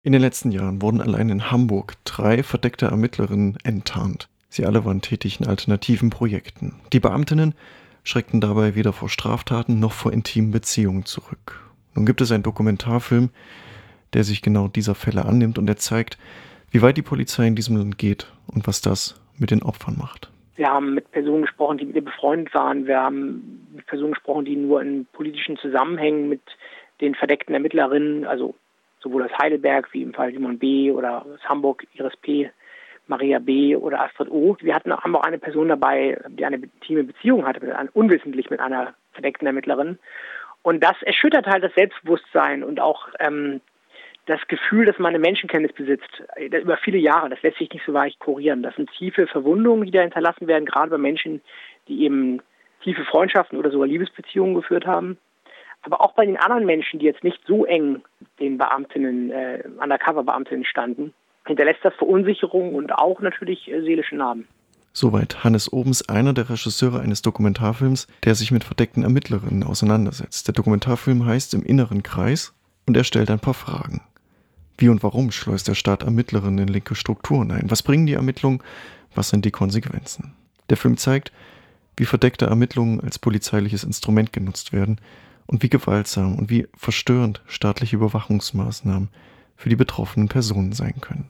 In den letzten Jahren wurden allein in Hamburg 3 verdeckte Ermittlerinnen enttarnt. Sie alle waren tätig in alternativen Projekten. Die Beamtinnen schreckten dabei weder vor Straftaten noch vor intimen Beziehungen zurück. Nun gibt es einen Dokumentarfilm, der sich genau dieser Fälle annimmt und der zeigt, wie weit die Polizei in diesem Land geht und was das mit den Opfern macht. Wir haben mit Personen gesprochen, die mit ihr befreundet waren. Wir haben mit Personen gesprochen, die nur in politischen Zusammenhängen mit den verdeckten Ermittlerinnen, also sowohl aus Heidelberg wie im Fall Simon B. oder aus Hamburg Iris P., Maria B. oder Astrid O. Wir haben auch eine Person dabei, die eine intime Beziehung hatte, unwissentlich mit einer verdeckten Ermittlerin. Und das erschüttert halt das Selbstbewusstsein und auch das Gefühl, dass man eine Menschenkenntnis besitzt, über viele Jahre. Das lässt sich nicht so leicht kurieren. Das sind tiefe Verwundungen, die da hinterlassen werden, gerade bei Menschen, die eben tiefe Freundschaften oder sogar Liebesbeziehungen geführt haben. Aber auch bei den anderen Menschen, die jetzt nicht so eng den Beamtinnen, Undercover-Beamtinnen standen, hinterlässt das Verunsicherung und auch natürlich seelische Narben. Soweit Hannes Obens, einer der Regisseure eines Dokumentarfilms, der sich mit verdeckten Ermittlerinnen auseinandersetzt. Der Dokumentarfilm heißt Im inneren Kreis und er stellt ein paar Fragen. Wie und warum schleust der Staat Ermittlerinnen in linke Strukturen ein? Was bringen die Ermittlungen? Was sind die Konsequenzen? Der Film zeigt, wie verdeckte Ermittlungen als polizeiliches Instrument genutzt werden und wie gewaltsam und wie verstörend staatliche Überwachungsmaßnahmen für die betroffenen Personen sein können.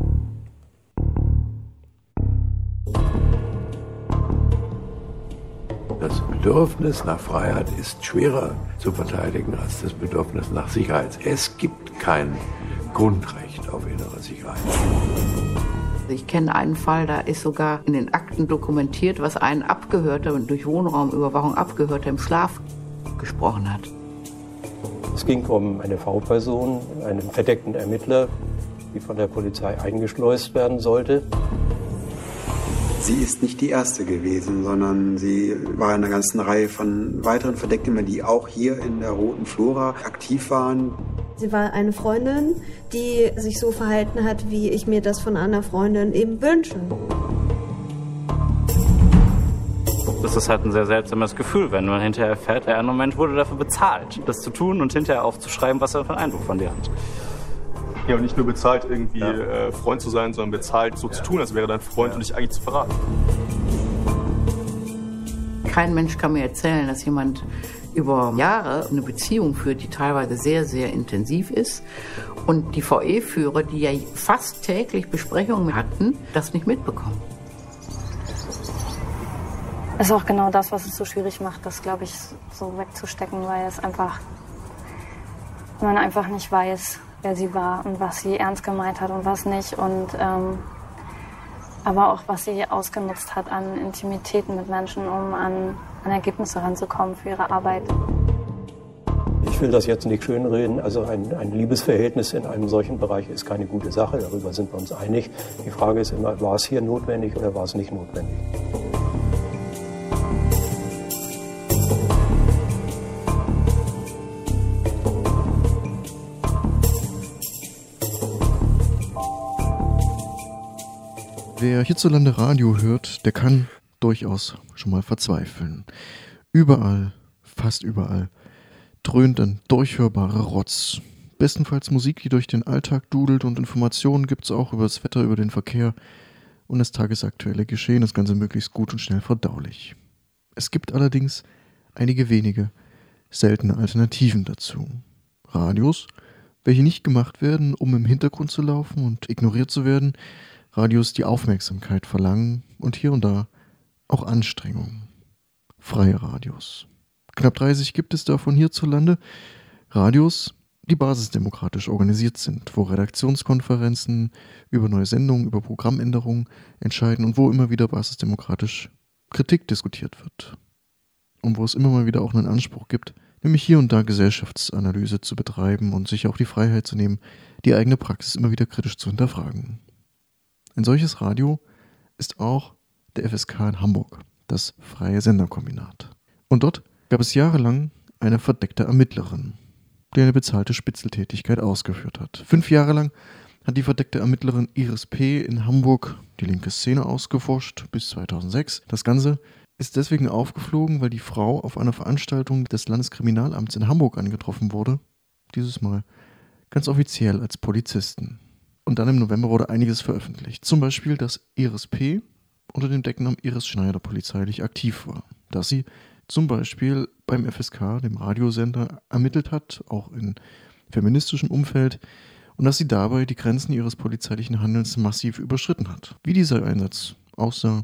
Das Bedürfnis nach Freiheit ist schwerer zu verteidigen als das Bedürfnis nach Sicherheit. Es gibt kein Grundrecht auf innere Sicherheit. Ich kenne einen Fall, da ist sogar in den Akten dokumentiert, was ein Abgehörter und durch Wohnraumüberwachung Abgehörter im Schlaf gesprochen hat. Es ging um eine V-Person, einen verdeckten Ermittler, die von der Polizei eingeschleust werden sollte. Sie ist nicht die erste gewesen, sondern sie war in einer ganzen Reihe von weiteren Verdeckten, die auch hier in der Roten Flora aktiv waren. Sie war eine Freundin, die sich so verhalten hat, wie ich mir das von einer Freundin eben wünsche. Das ist halt ein sehr seltsames Gefühl, wenn man hinterher erfährt, der andere Mensch wurde dafür bezahlt, das zu tun und hinterher aufzuschreiben, was er für einen Eindruck von dir hat. Ja, und nicht nur bezahlt, irgendwie Freund zu sein, sondern bezahlt, so zu tun, als wäre dein Freund und dich eigentlich zu verraten. Kein Mensch kann mir erzählen, dass jemand über Jahre eine Beziehung führt, die teilweise sehr, sehr intensiv ist. Und die VE-Führer, die ja fast täglich Besprechungen hatten, das nicht mitbekommen. Das ist auch genau das, was es so schwierig macht, das, glaube ich, so wegzustecken, weil man einfach nicht weiß, wer sie war und was sie ernst gemeint hat und was nicht. Und aber auch, was sie ausgenutzt hat an Intimitäten mit Menschen, um an Ergebnisse ranzukommen für ihre Arbeit. Ich will das jetzt nicht schönreden. Also ein Liebesverhältnis in einem solchen Bereich ist keine gute Sache. Darüber sind wir uns einig. Die Frage ist immer, war es hier notwendig oder war es nicht notwendig? Wer hierzulande Radio hört, der kann durchaus schon mal verzweifeln. Überall, fast überall, dröhnt ein durchhörbarer Rotz. Bestenfalls Musik, die durch den Alltag dudelt, und Informationen gibt es auch über das Wetter, über den Verkehr und das tagesaktuelle Geschehen, das Ganze möglichst gut und schnell verdaulich. Es gibt allerdings einige wenige seltene Alternativen dazu. Radios, welche nicht gemacht werden, um im Hintergrund zu laufen und ignoriert zu werden, Radios, die Aufmerksamkeit verlangen und hier und da auch Anstrengung. Freie Radios. Knapp 30 gibt es davon hierzulande. Radios, die basisdemokratisch organisiert sind, wo Redaktionskonferenzen über neue Sendungen, über Programmänderungen entscheiden und wo immer wieder basisdemokratisch Kritik diskutiert wird. Und wo es immer mal wieder auch einen Anspruch gibt, nämlich hier und da Gesellschaftsanalyse zu betreiben und sich auch die Freiheit zu nehmen, die eigene Praxis immer wieder kritisch zu hinterfragen. Ein solches Radio ist auch der FSK in Hamburg, das Freie Senderkombinat. Und dort gab es jahrelang eine verdeckte Ermittlerin, die eine bezahlte Spitzeltätigkeit ausgeführt hat. 5 Jahre lang hat die verdeckte Ermittlerin Iris P. in Hamburg die linke Szene ausgeforscht, bis 2006. Das Ganze ist deswegen aufgeflogen, weil die Frau auf einer Veranstaltung des Landeskriminalamts in Hamburg angetroffen wurde. Dieses Mal ganz offiziell als Polizisten. Und dann im November wurde einiges veröffentlicht. Zum Beispiel, dass Iris P. unter dem Decknamen Iris Schneider polizeilich aktiv war. Dass sie zum Beispiel beim FSK, dem Radiosender, ermittelt hat, auch in feministischem Umfeld, und dass sie dabei die Grenzen ihres polizeilichen Handelns massiv überschritten hat. Wie dieser Einsatz aussah,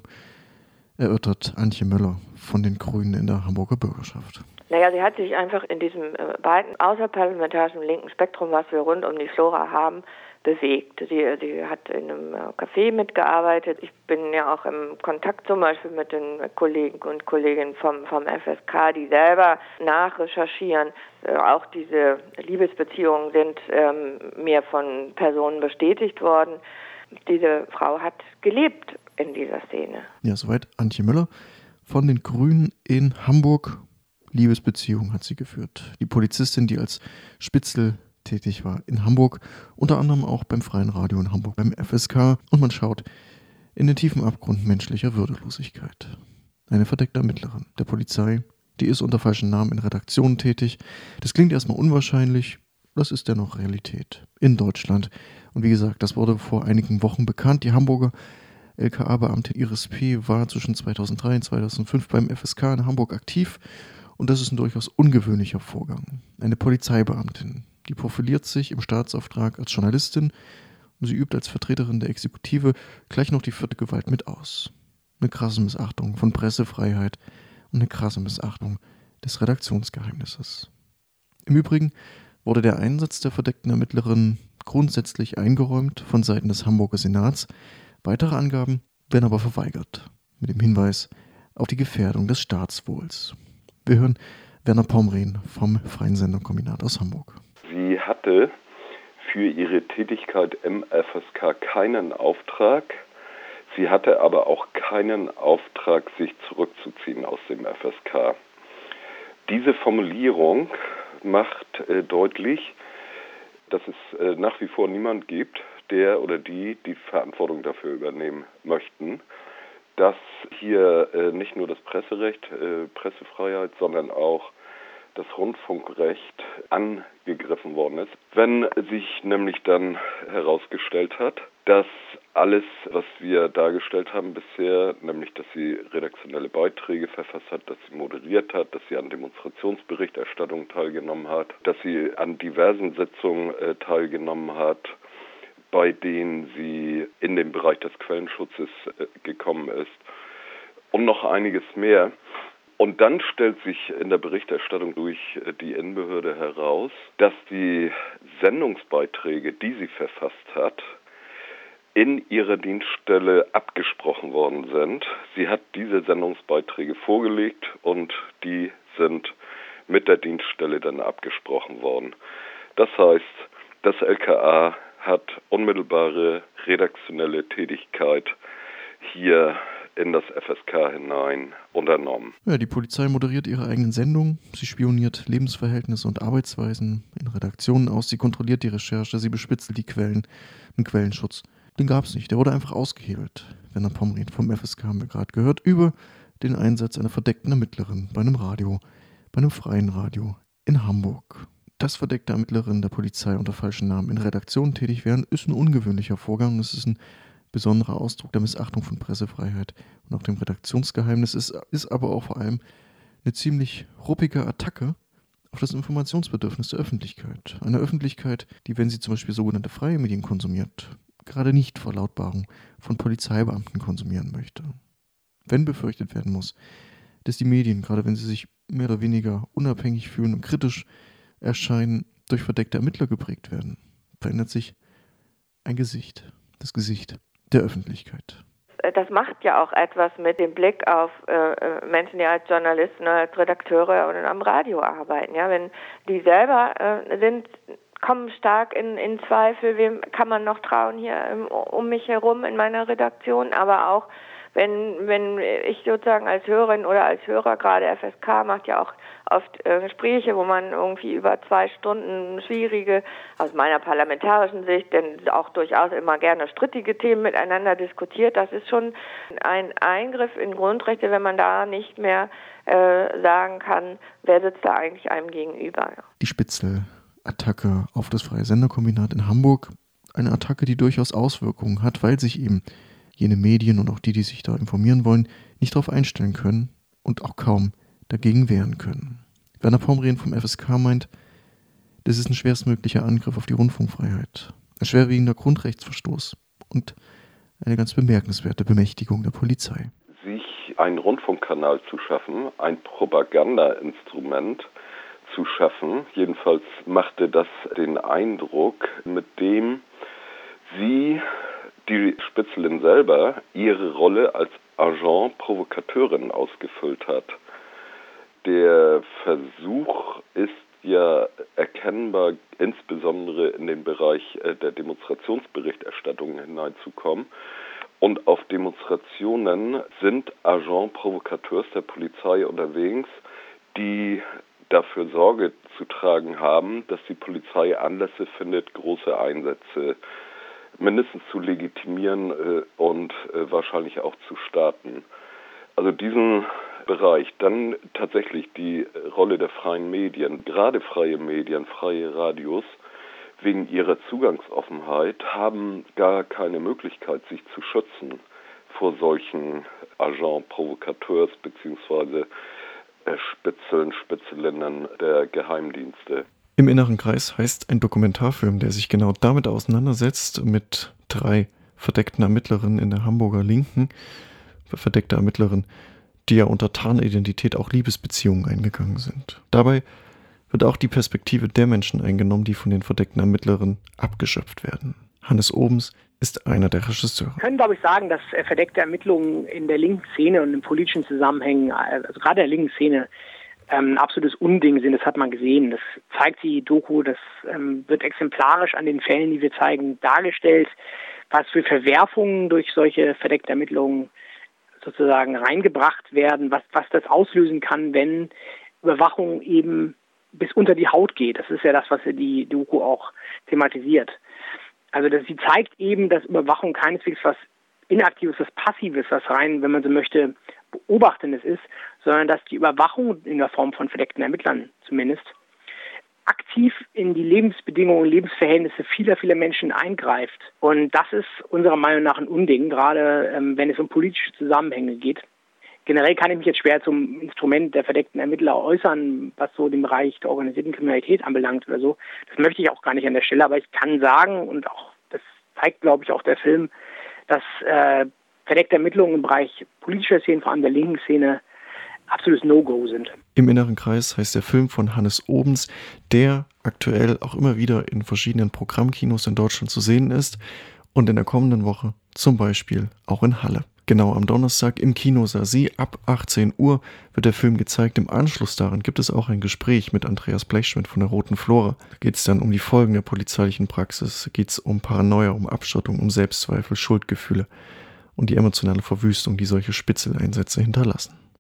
erörtert Antje Möller von den Grünen in der Hamburger Bürgerschaft. Naja, sie hat sich einfach in diesem weiten außerparlamentarischen linken Spektrum, was wir rund um die Flora haben, bewegt. Sie hat in einem Café mitgearbeitet. Ich bin ja auch im Kontakt zum Beispiel mit den Kollegen und Kolleginnen vom FSK, die selber nachrecherchieren. Auch diese Liebesbeziehungen sind mir von Personen bestätigt worden. Diese Frau hat gelebt in dieser Szene. Ja, soweit Antje Möller von den Grünen in Hamburg. Liebesbeziehung hat sie geführt. Die Polizistin, die als Spitzel tätig war in Hamburg, unter anderem auch beim Freien Radio in Hamburg, beim FSK. Und man schaut in den tiefen Abgrund menschlicher Würdelosigkeit. Eine verdeckte Ermittlerin der Polizei, die ist unter falschen Namen in Redaktionen tätig. Das klingt erstmal unwahrscheinlich, das ist dennoch Realität in Deutschland. Und wie gesagt, das wurde vor einigen Wochen bekannt. Die Hamburger LKA-Beamtin Iris P. war zwischen 2003 und 2005 beim FSK in Hamburg aktiv. Und das ist ein durchaus ungewöhnlicher Vorgang. Eine Polizeibeamtin, die profiliert sich im Staatsauftrag als Journalistin und sie übt als Vertreterin der Exekutive gleich noch die vierte Gewalt mit aus. Eine krasse Missachtung von Pressefreiheit und eine krasse Missachtung des Redaktionsgeheimnisses. Im Übrigen wurde der Einsatz der verdeckten Ermittlerin grundsätzlich eingeräumt von Seiten des Hamburger Senats. Weitere Angaben werden aber verweigert, mit dem Hinweis auf die Gefährdung des Staatswohls. Wir hören Werner Pomrehn vom Freien Senderkombinat aus Hamburg. Sie hatte für ihre Tätigkeit im FSK keinen Auftrag. Sie hatte aber auch keinen Auftrag, sich zurückzuziehen aus dem FSK. Diese Formulierung macht deutlich, dass es nach wie vor niemand gibt, der oder die Verantwortung dafür übernehmen möchten, dass hier nicht nur das Presserecht, Pressefreiheit, sondern auch das Rundfunkrecht angegriffen worden ist. Wenn sich nämlich dann herausgestellt hat, dass alles, was wir dargestellt haben bisher, nämlich dass sie redaktionelle Beiträge verfasst hat, dass sie moderiert hat, dass sie an Demonstrationsberichterstattung teilgenommen hat, dass sie an diversen Sitzungen teilgenommen hat, bei denen sie in den Bereich des Quellenschutzes gekommen ist und noch einiges mehr. Und dann stellt sich in der Berichterstattung durch die Innenbehörde heraus, dass die Sendungsbeiträge, die sie verfasst hat, in ihrer Dienststelle abgesprochen worden sind. Sie hat diese Sendungsbeiträge vorgelegt und die sind mit der Dienststelle dann abgesprochen worden. Das heißt, das LKA hat unmittelbare redaktionelle Tätigkeit hier in das FSK hinein unternommen. Ja, die Polizei moderiert ihre eigenen Sendungen, sie spioniert Lebensverhältnisse und Arbeitsweisen in Redaktionen aus, sie kontrolliert die Recherche, sie bespitzelt die Quellen, den Quellenschutz. Den gab es nicht, der wurde einfach ausgehebelt. Werner Pomrehn vom FSK haben wir gerade gehört, über den Einsatz einer verdeckten Ermittlerin bei einem Radio, bei einem freien Radio in Hamburg. Dass verdeckte Ermittlerinnen der Polizei unter falschen Namen in Redaktionen tätig werden, ist ein ungewöhnlicher Vorgang. Es ist ein besonderer Ausdruck der Missachtung von Pressefreiheit und auch dem Redaktionsgeheimnis. Es ist aber auch vor allem eine ziemlich ruppige Attacke auf das Informationsbedürfnis der Öffentlichkeit. Eine Öffentlichkeit, die, wenn sie zum Beispiel sogenannte freie Medien konsumiert, gerade nicht Verlautbarung von Polizeibeamten konsumieren möchte. Wenn befürchtet werden muss, dass die Medien, gerade wenn sie sich mehr oder weniger unabhängig fühlen und kritisch erscheinen, durch verdeckte Ermittler geprägt werden, verändert sich ein Gesicht, das Gesicht der Öffentlichkeit. Das macht ja auch etwas mit dem Blick auf Menschen, die als Journalisten, als Redakteure oder am Radio arbeiten. Ja, wenn die selber kommen stark in Zweifel, wem kann man noch trauen hier um mich herum in meiner Redaktion, aber auch wenn ich sozusagen als Hörerin oder als Hörer, gerade FSK macht ja auch oft Gespräche, wo man irgendwie über 2 Stunden schwierige, aus meiner parlamentarischen Sicht, denn auch durchaus immer gerne strittige Themen miteinander diskutiert. Das ist schon ein Eingriff in Grundrechte, wenn man da nicht mehr sagen kann, wer sitzt da eigentlich einem gegenüber. Die Spitzel Attacke auf das Freie Senderkombinat in Hamburg eine Attacke, die durchaus Auswirkungen hat, weil sich eben jene Medien und auch die sich da informieren wollen, nicht darauf einstellen können und auch kaum dagegen wehren können. Werner Pomrehn vom FSK meint, das ist ein schwerstmöglicher Angriff auf die Rundfunkfreiheit, ein schwerwiegender Grundrechtsverstoß und eine ganz bemerkenswerte Bemächtigung der Polizei. Sich einen Rundfunkkanal zu schaffen, ein Propagandainstrument zu schaffen, jedenfalls machte das den Eindruck, mit dem sie, die Spitzelin selber, ihre Rolle als Agent Provokateurin ausgefüllt hat. Der Versuch ist ja erkennbar, insbesondere in den Bereich der Demonstrationsberichterstattung hineinzukommen. Und auf Demonstrationen sind Agent Provocateurs der Polizei unterwegs, die dafür Sorge zu tragen haben, dass die Polizei Anlässe findet, große Einsätze mindestens zu legitimieren und wahrscheinlich auch zu starten. Also diesen Bereich, dann tatsächlich die Rolle der freien Medien, gerade freie Medien, freie Radios, wegen ihrer Zugangsoffenheit haben gar keine Möglichkeit, sich zu schützen vor solchen Agent Provocateurs bzw. Spitzelinnen der Geheimdienste. Im inneren Kreis heißt ein Dokumentarfilm, der sich genau damit auseinandersetzt, mit 3 verdeckten Ermittlerinnen in der Hamburger Linken, verdeckte Ermittlerinnen, die ja unter Tarnidentität auch Liebesbeziehungen eingegangen sind. Dabei wird auch die Perspektive der Menschen eingenommen, die von den verdeckten Ermittlerinnen abgeschöpft werden. Hannes Obens ist einer der Regisseure. Wir können, glaube ich, sagen, dass verdeckte Ermittlungen in der linken Szene und in politischen Zusammenhängen, also gerade der linken Szene, ein absolutes Unding sind. Das hat man gesehen. Das zeigt die Doku, das wird exemplarisch an den Fällen, die wir zeigen, dargestellt, was für Verwerfungen durch solche verdeckte Ermittlungen sozusagen reingebracht werden, was das auslösen kann, wenn Überwachung eben bis unter die Haut geht. Das ist ja das, was die Doku auch thematisiert. Also sie zeigt eben, dass Überwachung keineswegs was Inaktives, was Passives, was rein, wenn man so möchte, Beobachtendes ist, sondern dass die Überwachung in der Form von verdeckten Ermittlern zumindest aktiv in die Lebensbedingungen und Lebensverhältnisse vieler Menschen eingreift. Und das ist unserer Meinung nach ein Unding, gerade wenn es um politische Zusammenhänge geht. Generell kann ich mich jetzt schwer zum Instrument der verdeckten Ermittler äußern, was so den Bereich der organisierten Kriminalität anbelangt oder so. Das möchte ich auch gar nicht an der Stelle, aber ich kann sagen, und auch das zeigt, glaube ich, auch der Film, dass verdeckte Ermittlungen im Bereich politischer Szene, vor allem der linken Szene, absolutes No-Go sind. Im inneren Kreis heißt der Film von Hannes Obens, der aktuell auch immer wieder in verschiedenen Programmkinos in Deutschland zu sehen ist und in der kommenden Woche zum Beispiel auch in Halle. Genau am Donnerstag im Kino Sasi ab 18 Uhr wird der Film gezeigt. Im Anschluss daran gibt es auch ein Gespräch mit Andreas Blechschmidt von der Roten Flora. Da geht es dann um die Folgen der polizeilichen Praxis, geht es um Paranoia, um Abschottung, um Selbstzweifel, Schuldgefühle und die emotionale Verwüstung, die solche Spitzeleinsätze hinterlassen.